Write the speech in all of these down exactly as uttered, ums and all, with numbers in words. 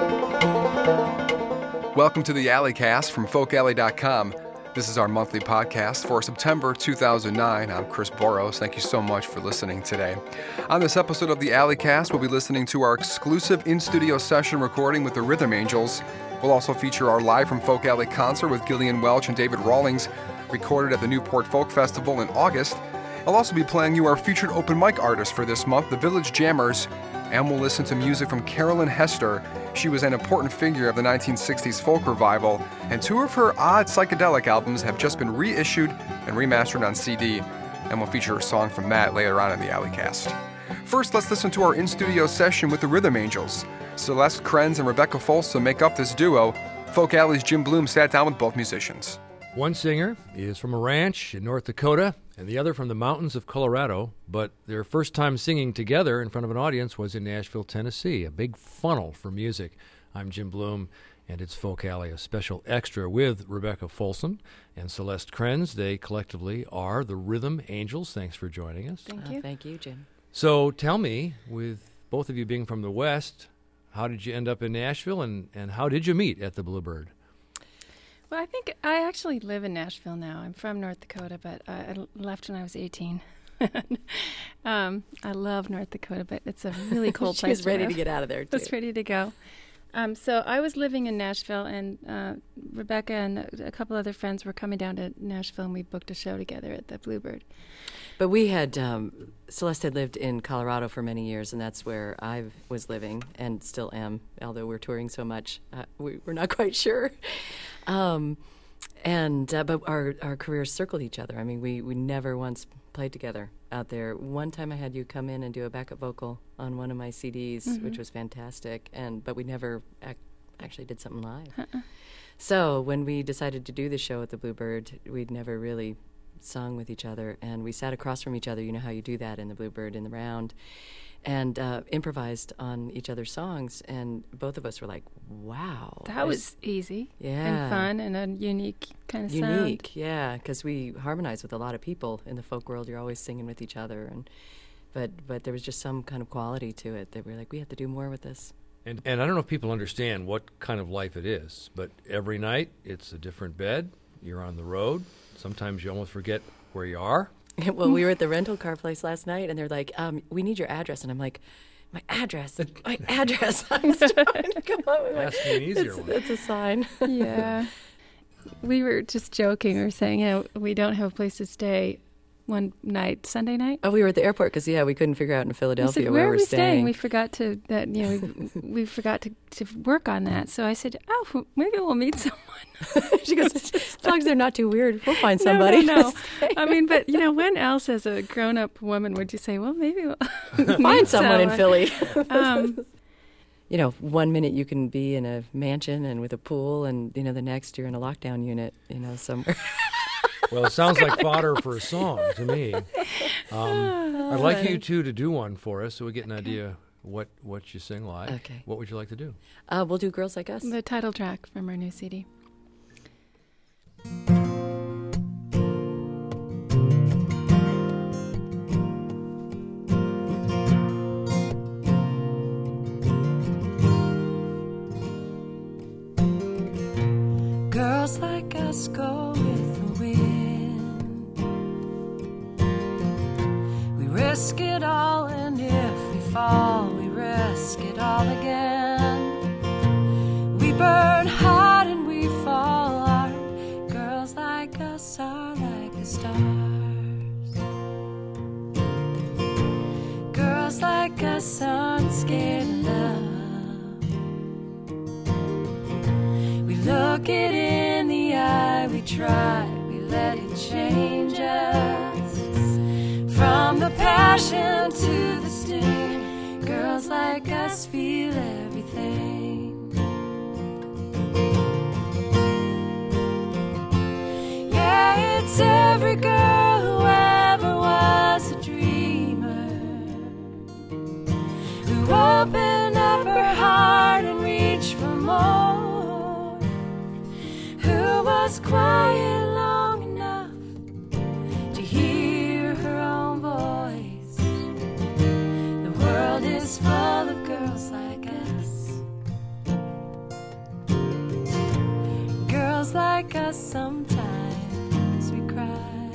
Welcome to the Alleycast from folk alley dot com. This is our monthly podcast for September two thousand nine. I'm Chris Boros. Thank you so much for listening today. On this episode of the Alleycast, we'll be listening to our exclusive in-studio session recording with the Rhythm Angels. We'll also feature our Live from Folk Alley concert with Gillian Welch and David Rawlings, recorded at the Newport Folk Festival in August. I'll also be playing you our featured open mic artist for this month, the Village Jammers, and we'll listen to music from Carolyn Hester. She was an important figure of the nineteen sixties folk revival, and two of her odd psychedelic albums have just been reissued and remastered on C D, and we'll feature a song from that later on in the Alleycast. First, let's listen to our in-studio session with the Rhythm Angels. Celeste Krenz and Rebecca Folsom make up this duo. Folk Alley's Jim Bloom sat down with both musicians. One singer is from a ranch in North Dakota, and the other from the mountains of Colorado, but their first time singing together in front of an audience was in Nashville, Tennessee, a big funnel for music. I'm Jim Bloom, and it's Folk Alley, a special extra with Rebecca Folsom and Celeste Krenz. They collectively are the Rhythm Angels. Thanks for joining us. Thank you. Uh, thank you, Jim. So tell me, with both of you being from the West, how did you end up in Nashville, and, and how did you meet at the Bluebird? Well, I think I actually live in Nashville now. I'm from North Dakota, but I, I left when I was eighteen. um, I love North Dakota, but it's a really cold place. She was ready to, to get out of there, too. I was ready to go. Um, so I was living in Nashville, and uh, Rebecca and a couple other friends were coming down to Nashville, and we booked a show together at the Bluebird. But we had, um, Celeste had lived in Colorado for many years, and that's where I was living and still am, although we're touring so much. Uh, we, we're not quite sure. Um, and uh, but our, our careers circled each other. I mean, we, we never once played together out there. One time I had you come in and do a backup vocal on one of my C Ds, mm-hmm. which was fantastic, and but we never ac- actually did something live. Uh-uh. So when we decided to do the show at the Bluebird, we'd never really sung with each other, and we sat across from each other. You know how you do that in the Bluebird in the round, and uh, improvised on each other's songs, and both of us were like, wow. That was easy yeah. and fun and a unique kind of sound. Unique, yeah, because we harmonize with a lot of people in the folk world. You're always singing with each other, and but but there was just some kind of quality to it that we were like, we have to do more with this. And, and I don't know if people understand what kind of life it is, but every night it's a different bed. You're on the road. Sometimes you almost forget where you are. Well, we were at the rental car place last night, and they're like, um, we need your address. And I'm like, my address? My address? I'm just trying to come up with my... That's an easier it's, one. It's a sign. Yeah. We were just joking. We were saying, you know, we don't have a place to stay one night, Sunday night. Oh, we were at the airport because, yeah, we couldn't figure out in Philadelphia we said, where, where we're are we staying. staying. We forgot to, that, you know, we, we forgot to, to work on that. So I said, oh, maybe we'll meet someone. She goes, as long as they're not too weird, we'll find somebody. No, no, no. I mean, but, you know, when else as a grown-up woman would you say, well, maybe we'll find someone, someone in Philly? um, you know, one minute you can be in a mansion and with a pool, and, you know, the next you're in a lockdown unit, you know, somewhere. Well, it sounds like fodder for a song to me. Um, I'd like you two to do one for us so we get an idea what, what you sing like. Okay. What would you like to do? Uh, we'll do Girls Like Us. The title track from our new C D. Girls like us go with the wind. We risk it all, and if we fall, we risk it all again. We burn hot and we fall hard. Girls like us are like the stars. Girls like us aren't scared of love. Look it in the eye, we try, we let it change us. From the passion to the sting, girls like us feel everything. Yeah, it's every girl who ever was a dreamer, who opened up her heart and reached for more. Was quiet long enough to hear her own voice. The world is full of girls like us. Girls like us, sometimes we cry.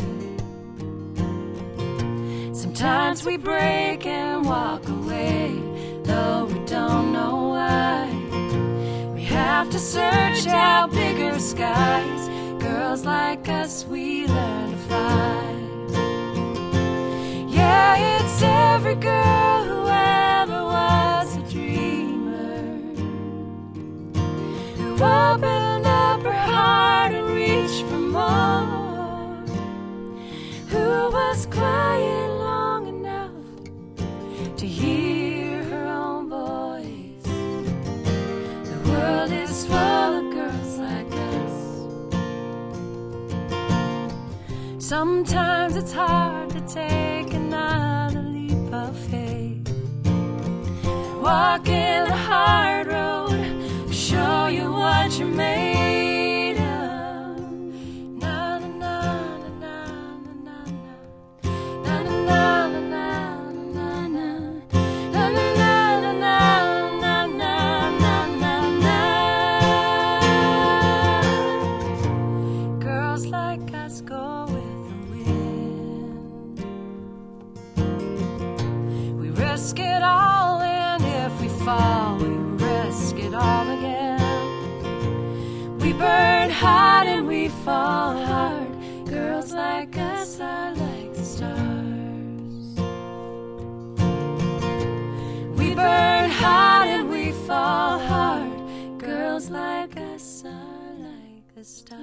Sometimes we break and walk away, though we don't know why. We have to search out bigger skies. Girls like us, we learn to fly. Yeah, it's every girl who ever was a dreamer, who opened up her heart and reached for more, who was quiet long enough to hear her own voice. The world is full of girls like us. Sometimes it's hard to take another leap of faith, walk in the hard road, show you what you're made of. Na na na na na na na na na na na na na na na na na. Girls like us go with the wind. We risk it all, and if we fall, we risk it all again. We burn hot and we fall hard. Girls like us are like the stars. We burn hot and we fall hard. Girls like us are like the stars.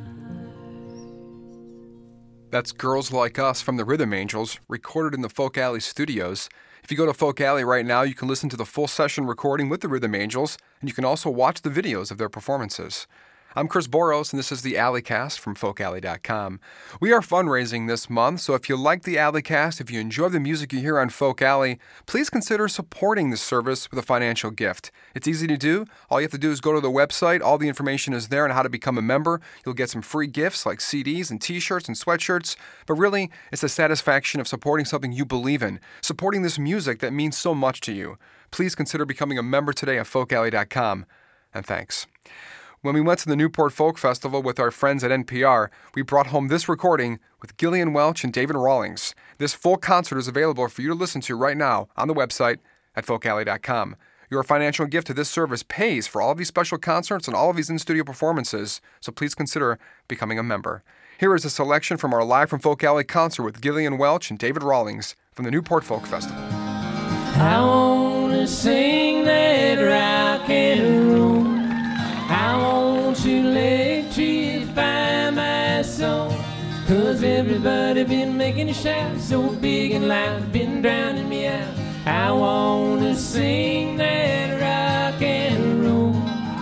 That's Girls Like Us from the Rhythm Angels, recorded in the Folk Alley studios. If you go to Folk Alley right now, you can listen to the full session recording with the Rhythm Angels, and you can also watch the videos of their performances. I'm Chris Boros, and this is the Alleycast from folk alley dot com. We are fundraising this month, so if you like the Alleycast, if you enjoy the music you hear on Folk Alley, please consider supporting this service with a financial gift. It's easy to do. All you have to do is go to the website. All the information is there on how to become a member. You'll get some free gifts like C Ds and T-shirts and sweatshirts. But really, it's the satisfaction of supporting something you believe in, supporting this music that means so much to you. Please consider becoming a member today at folk alley dot com. And thanks. When we went to the Newport Folk Festival with our friends at N P R, we brought home this recording with Gillian Welch and David Rawlings. This full concert is available for you to listen to right now on the website at folk alley dot com. Your financial gift to this service pays for all of these special concerts and all of these in-studio performances, so please consider becoming a member. Here is a selection from our Live from Folk Alley concert with Gillian Welch and David Rawlings from the Newport Folk Festival. I wanna sing that rock and roll. I want to electrify my soul, 'cause everybody been making a shout so big and loud, been drowning me out. I want to sing that rock and roll.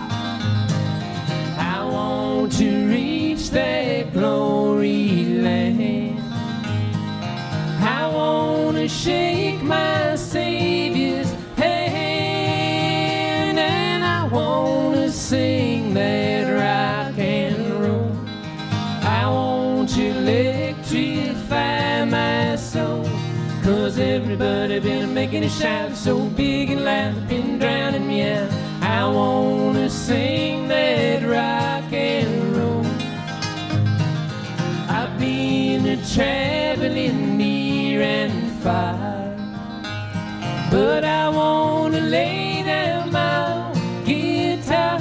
I want to reach that glory land. I want to shake my Savior's hand, and I want to sing that rock and roll. I want to electrify my soul, 'cause everybody been making a shout so big and loud, been drowning me out. I want to sing that rock and roll. I've been a traveling near and far, but I want to lay down my guitar,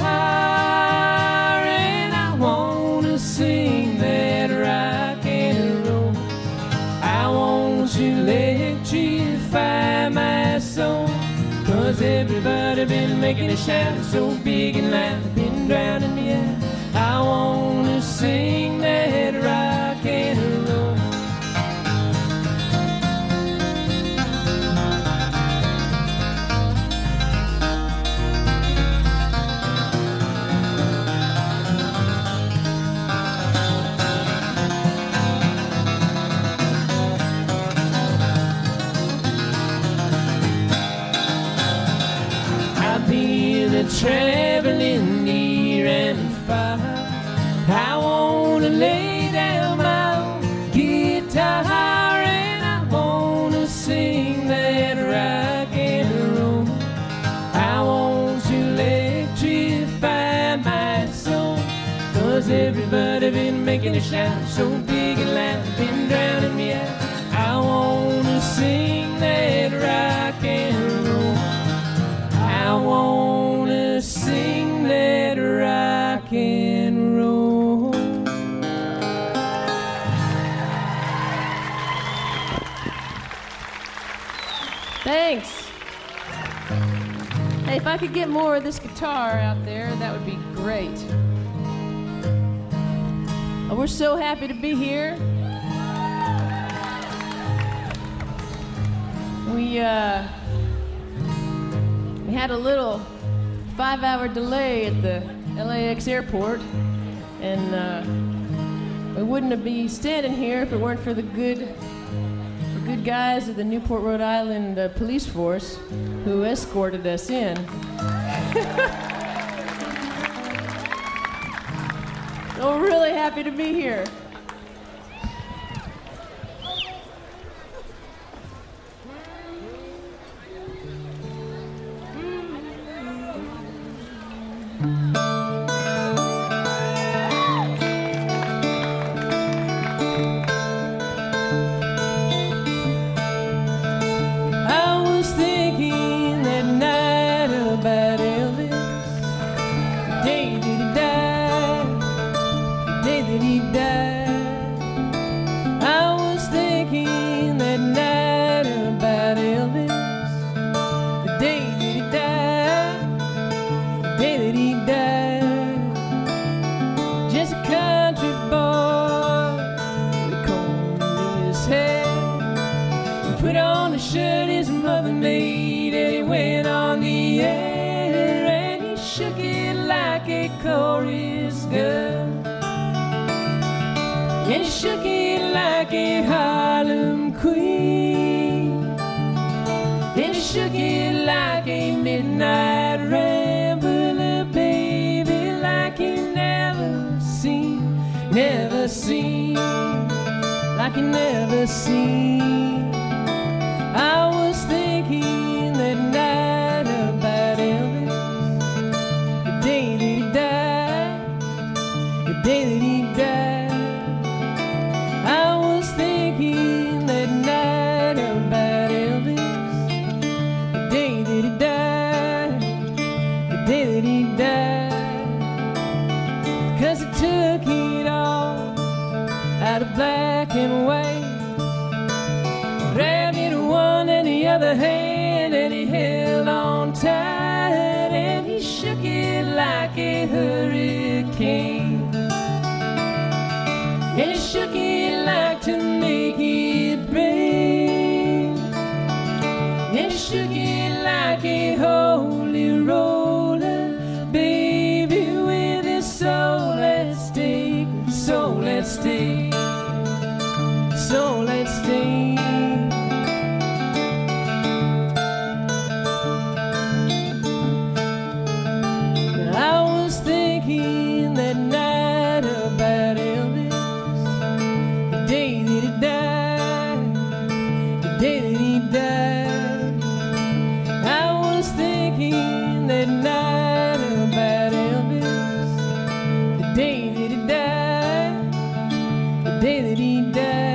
and I want to sing that rock and roll. I want to electrify my soul, 'cause everybody been making a shout so big and loud, been drowning me out. I want to sing that rock and roll. Traveling near and far, I want to lay down my guitar, and I want to sing that rock and roll. I want to electrify my soul, 'cause 'cause everybody been making a sound so big and loud, been drowning me out. I wanna sing that rock and roll. I wanna sing that rock and roll. Thanks. Hey, if I could get more of this guitar out there, that would be great. Oh, we're so happy to be here. We, uh, we had a little five-hour delay at the L A X airport, and uh, we wouldn't be standing here if it weren't for the good, the good guys of the Newport, Rhode Island uh, police force who escorted us in. So we're really happy to be here. Like you never seen. I was thinking that night about Elvis, the day that he died, the day that he died. I was thinking that night about Elvis, the day that he died, the day that he died. 'Cause he took it all out of black and white, grabbed it one and the other hand, and he held on tight, and he shook it like a hurricane, and he shook it like to make it rain, and he shook it like a holy roller, baby, with his soul at stake, soul at stake. So let's stay. I was thinking that night about Elvis, the day that he died, the day that he died. I was thinking that night about Elvis, the day that he died, the day that he died.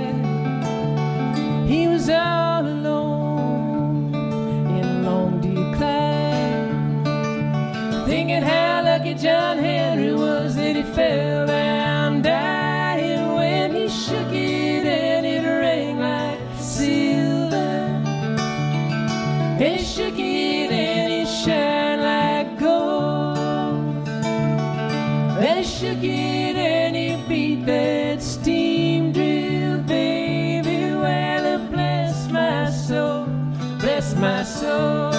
He was all alone in long decline, thinking how lucky John Henry was that he fell down dying when he shook it and it rang like silver, and he shook it and it shined like gold, and he shook it and it beat that steam drill, baby, well it bless my soul, bless my soul.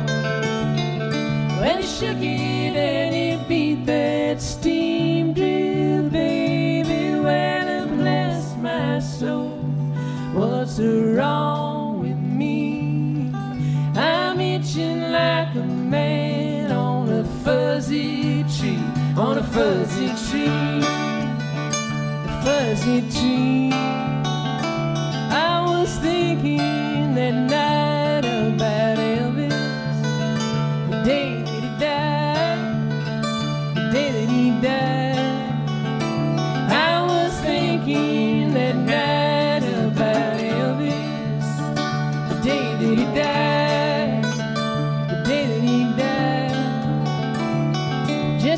When he shook it and it beat that steam drill, baby, well it bless my soul. What's wrong with me? I'm itching like a man on a fuzzy tree, on a fuzzy tree, a fuzzy tree. I was thinking that night about Elvis, the day that he died, the day that he died.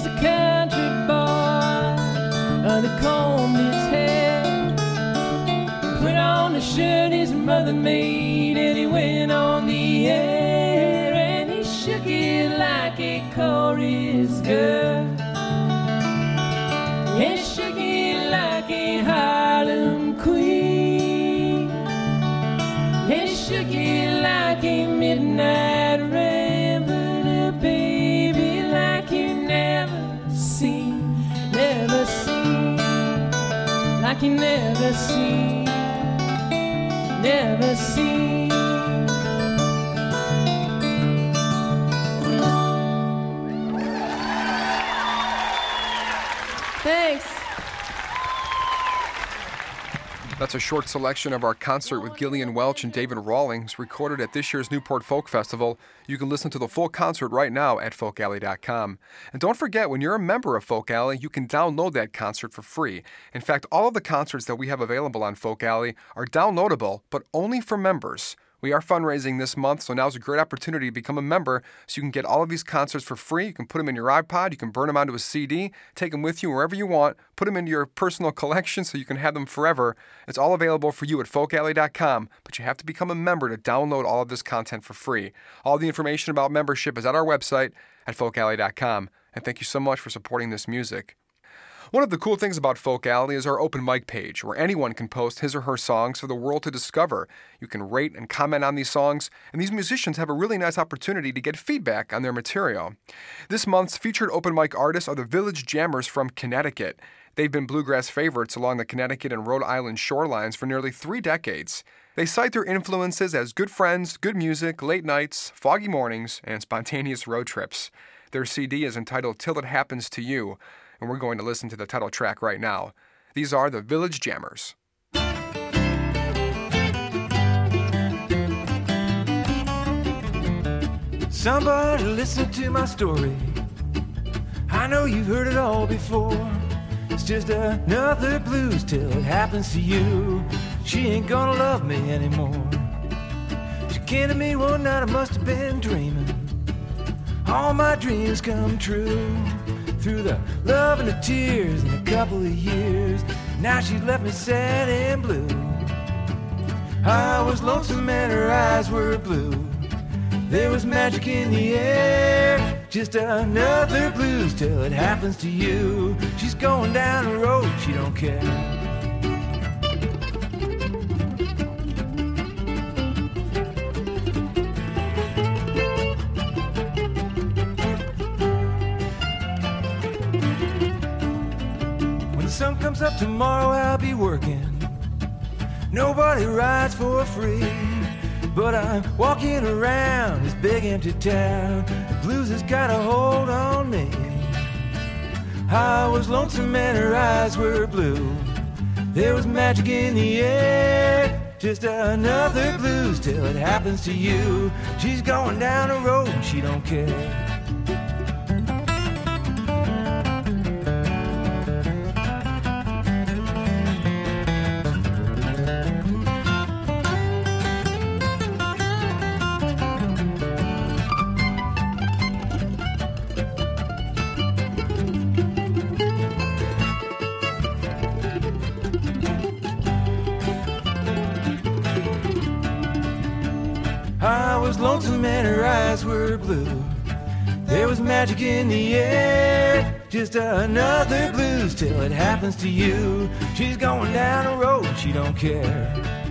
just a country boy uh, that combed his hair, put on the shirt his mother made, and he went on the air, and he shook it like a chorus girl, and he shook it like a Harlem queen, and he shook it like a midnight rambler, baby, like you never seen, never seen, like you never seen, never seen. Thanks. That's a short selection of our concert with Gillian Welch and David Rawlings, recorded at this year's Newport Folk Festival. You can listen to the full concert right now at folk alley dot com. And don't forget, when you're a member of Folk Alley, you can download that concert for free. In fact, all of the concerts that we have available on Folk Alley are downloadable, but only for members. We are fundraising this month, so now's a great opportunity to become a member so you can get all of these concerts for free. You can put them in your iPod, you can burn them onto a C D, take them with you wherever you want, put them into your personal collection so you can have them forever. It's all available for you at folk alley dot com, but you have to become a member to download all of this content for free. All the information about membership is at our website at folk alley dot com. And thank you so much for supporting this music. One of the cool things about Folk Alley is our open mic page, where anyone can post his or her songs for the world to discover. You can rate and comment on these songs, and these musicians have a really nice opportunity to get feedback on their material. This month's featured open mic artists are the Village Jammers from Connecticut. They've been bluegrass favorites along the Connecticut and Rhode Island shorelines for nearly three decades. They cite their influences as good friends, good music, late nights, foggy mornings, and spontaneous road trips. Their C D is entitled Till It Happens to You, and we're going to listen to the title track right now. These are the Village Jammers. Somebody listen to my story. I know you've heard it all before. It's just another blues till it happens to you. She ain't gonna love me anymore. She came to me one night, I must have been dreaming. All my dreams come true. Through the love and the tears in a couple of years, now she's left me sad and blue. I was lonesome and her eyes were blue. There was magic in the air. Just another blues till it happens to you. She's going down the road, she don't care. When the sun comes up tomorrow, I'll be working. Nobody rides for free. But I'm walking around this big empty town. The blues has got a hold on me. I was lonesome and her eyes were blue. There was magic in the air. Just another blues till it happens to you. She's going down the road and she don't care. I was lonesome and her eyes were blue. There was magic in the air. Just another blues till it happens to you. She's going down the road, she don't care.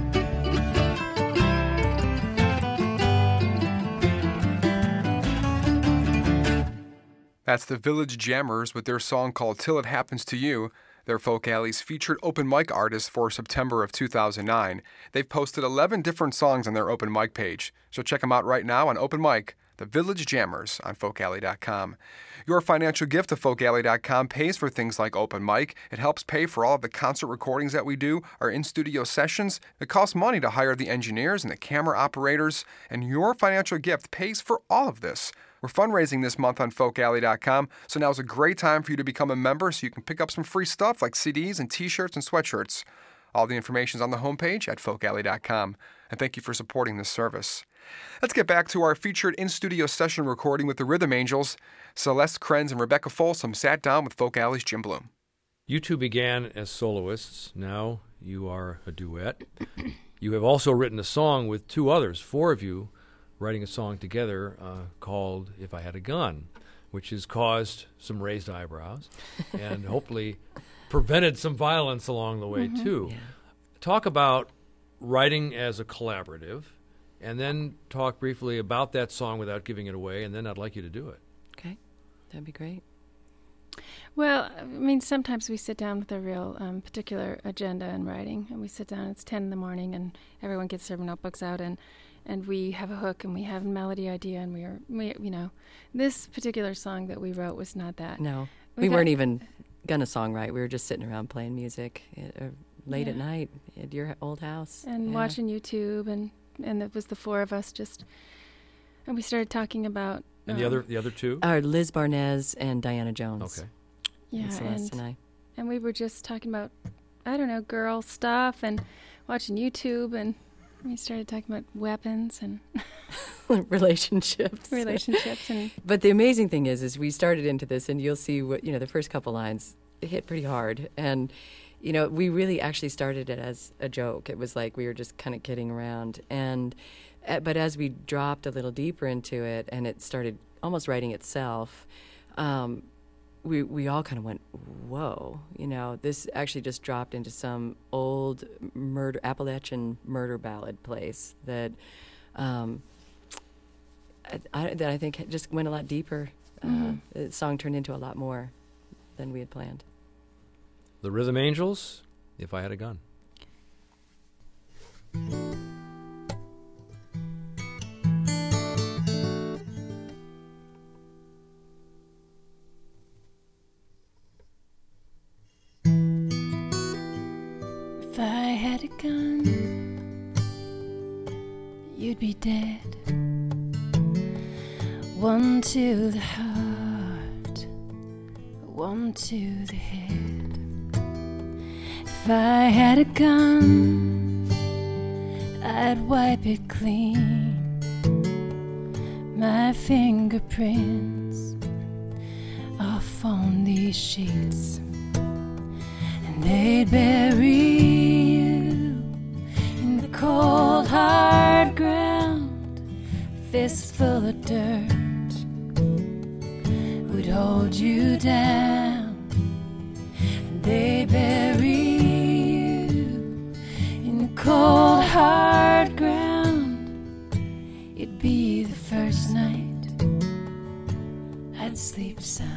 That's the Village Jammers with their song called Till It Happens to You. They're Folk Alley's featured open mic artists for September of two thousand nine. They've posted eleven different songs on their open mic page, so check them out right now on Open Mic, the Village Jammers on folk alley dot com. Your financial gift to folk alley dot com pays for things like open mic. It helps pay for all of the concert recordings that we do, our in-studio sessions. It costs money to hire the engineers and the camera operators, and your financial gift pays for all of this. We're fundraising this month on folk alley dot com, so now's a great time for you to become a member so you can pick up some free stuff like C Ds and T-shirts and sweatshirts. All the information is on the homepage at folk alley dot com. And thank you for supporting this service. Let's get back to our featured in-studio session recording with the Rhythm Angels. Celeste Krenz and Rebecca Folsom sat down with Folk Alley's Jim Bloom. You two began as soloists. Now you are a duet. You have also written a song with two others, four of you, writing a song together uh, called If I Had a Gun, which has caused some raised eyebrows and hopefully prevented some violence along the way, mm-hmm. too. Yeah. Talk about writing as a collaborative, and then talk briefly about that song without giving it away, and then I'd like you to do it. Okay, that'd be great. Well, I mean, sometimes we sit down with a real um, particular agenda in writing, and we sit down, it's ten in the morning, and everyone gets their notebooks out, and, and we have a hook, and we have a melody idea, and we are, we, you know, this particular song that we wrote was not that. No, we, we got, weren't even gonna songwrite. We were just sitting around playing music uh, late yeah. at night at your old house. And yeah. watching YouTube, and, and it was the four of us just, and we started talking about... And um, the other the other two? Are Liz Barnez and Diana Jones. Okay. Yeah, and Celeste and, and I. and we were just talking about, I don't know, girl stuff and watching YouTube, and we started talking about weapons and relationships. relationships. and But the amazing thing is, is we started into this, and you'll see what, you know, the first couple lines hit pretty hard. And, you know, we really actually started it as a joke. It was like we were just kind of kidding around. And, uh, but as we dropped a little deeper into it, and it started almost writing itself, um, we we all kind of went, whoa, you know, this actually just dropped into some old murder Appalachian murder ballad place that um, I, I, that I think just went a lot deeper. Mm-hmm. Uh, the song turned into a lot more than we had planned. The Rhythm Angels, If I Had a Gun. If I had a gun, you'd be dead. One to the heart, one to the head. If I had a gun, I'd wipe it clean. My fingerprints off on these sheets. They'd bury you in the cold, hard ground, fistful of dirt would hold you down. They'd bury you in the cold, hard ground. It'd be the first night I'd sleep sound.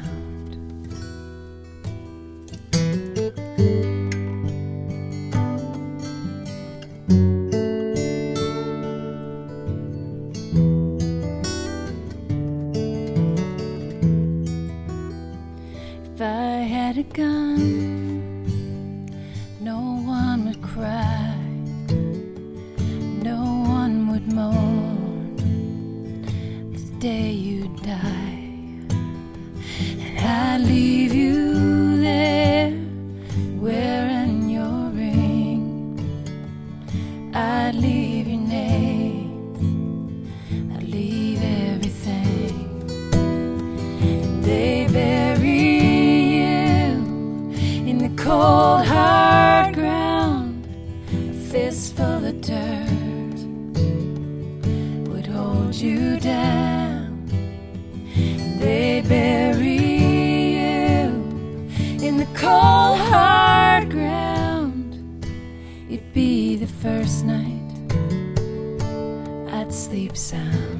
If I had a gun, no one would cry, no one would mourn the day you die, and I'd leave you there wearing your ring. I'd leave your name, I'd leave everything. They bury cold, hard ground, a fistful of dirt would hold you down. They bury you in the cold, hard ground. It'd be the first night I'd sleep sound.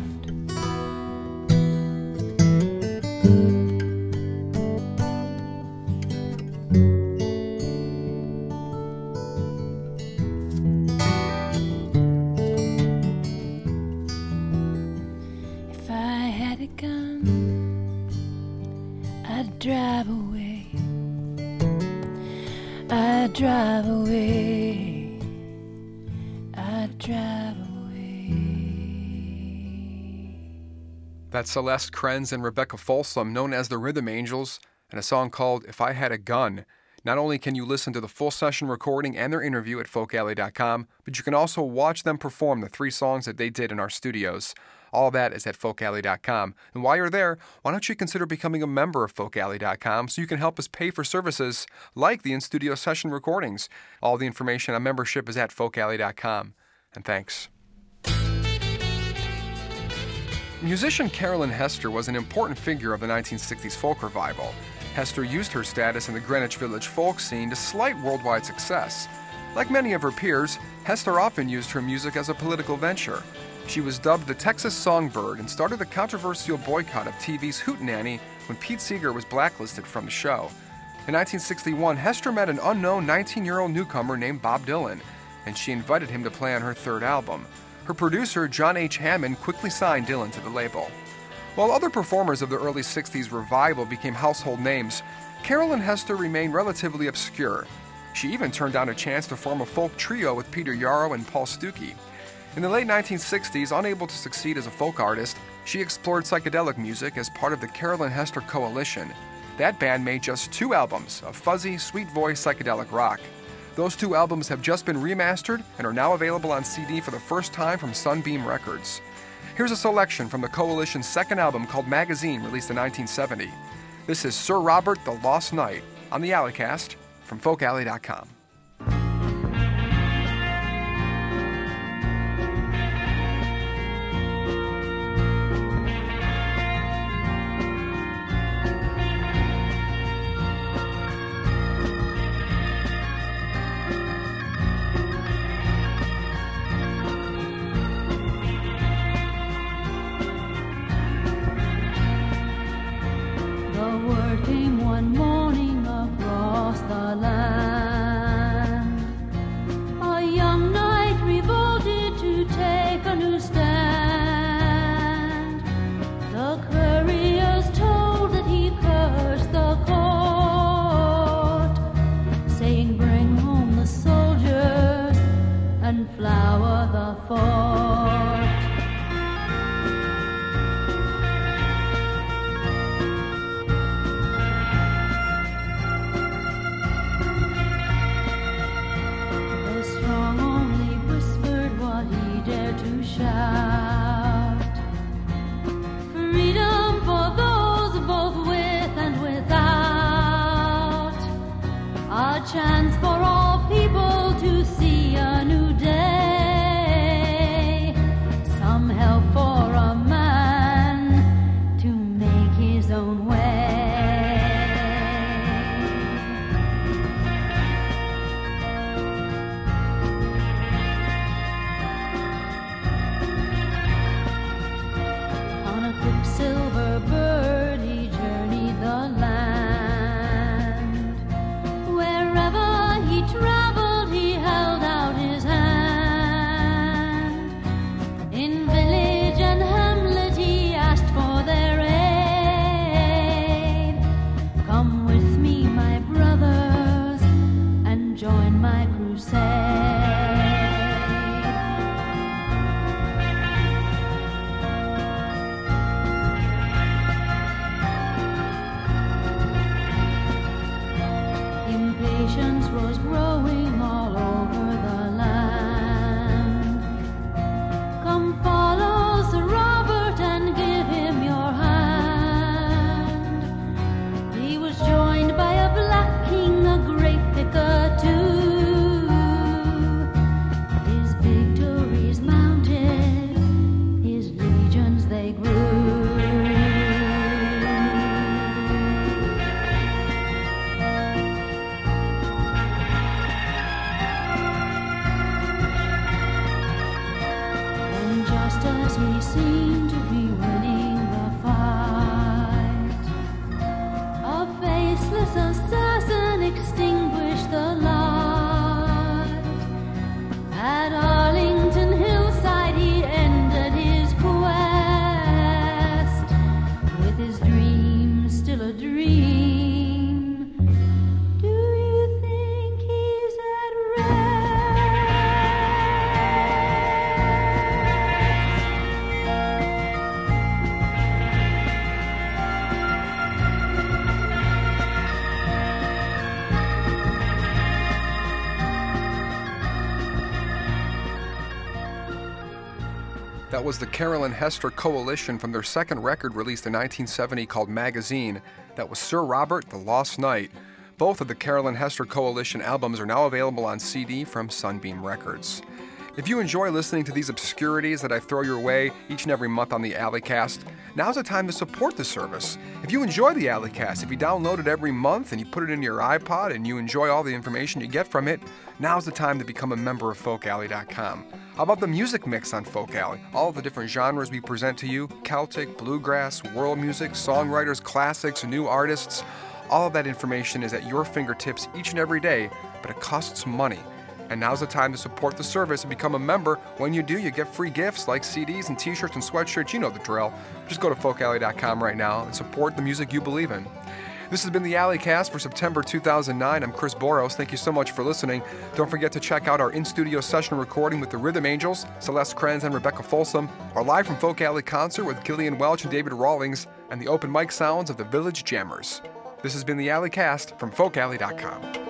Drive away, I'd drive away, I'd drive away. That's Celeste Krenz and Rebecca Folsom, known as the Rhythm Angels, and a song called If I Had a Gun. Not only can you listen to the full session recording and their interview at folk alley dot com, but you can also watch them perform the three songs that they did in our studios. All that is at folk alley dot com. And while you're there, why don't you consider becoming a member of folk alley dot com so you can help us pay for services like the in-studio session recordings. All the information on membership is at folk alley dot com. And thanks. Musician Carolyn Hester was an important figure of the nineteen sixties folk revival. Hester used her status in the Greenwich Village folk scene to slight worldwide success. Like many of her peers, Hester often used her music as a political venture. She was dubbed the Texas Songbird and started the controversial boycott of T V's Hootenanny when Pete Seeger was blacklisted from the show. In nineteen sixty-one, Hester met an unknown nineteen-year-old newcomer named Bob Dylan, and she invited him to play on her third album. Her producer, John H. Hammond, quickly signed Dylan to the label. While other performers of the early sixties revival became household names, Carolyn Hester remained relatively obscure. She even turned down a chance to form a folk trio with Peter Yarrow and Paul Stuckey. In the late nineteen sixties, unable to succeed as a folk artist, she explored psychedelic music as part of the Carolyn Hester Coalition. That band made just two albums of fuzzy, sweet-voiced psychedelic rock. Those two albums have just been remastered and are now available on C D for the first time from Sunbeam Records. Here's a selection from the Coalition's second album called Magazine, released in nineteen seventy. This is Sir Robert the Lost Knight on the Alleycast from folk alley dot com. That was the Carolyn Hester Coalition from their second record released in nineteen seventy called Magazine. That was Sir Robert, The Lost Night. Both of the Carolyn Hester Coalition albums are now available on C D from Sunbeam Records. If you enjoy listening to these obscurities that I throw your way each and every month on the Alleycast, now's the time to support the service. If you enjoy the Alleycast, if you download it every month and you put it in your iPod and you enjoy all the information you get from it, now's the time to become a member of folk alley dot com. How about the music mix on Folk Alley? All of the different genres we present to you, Celtic, bluegrass, world music, songwriters, classics, new artists, all of that information is at your fingertips each and every day, but it costs money. And now's the time to support the service and become a member. When you do, you get free gifts like C Ds and t-shirts and sweatshirts. You know the drill. Just go to folk alley dot com right now and support the music you believe in. This has been the Alleycast for September two thousand nine. I'm Chris Boros. Thank you so much for listening. Don't forget to check out our in-studio session recording with the Rhythm Angels, Celeste Krenz and Rebecca Folsom, our live from Folk Alley concert with Gillian Welch and David Rawlings, and the open mic sounds of the Village Jammers. This has been the Alleycast from folk alley dot com.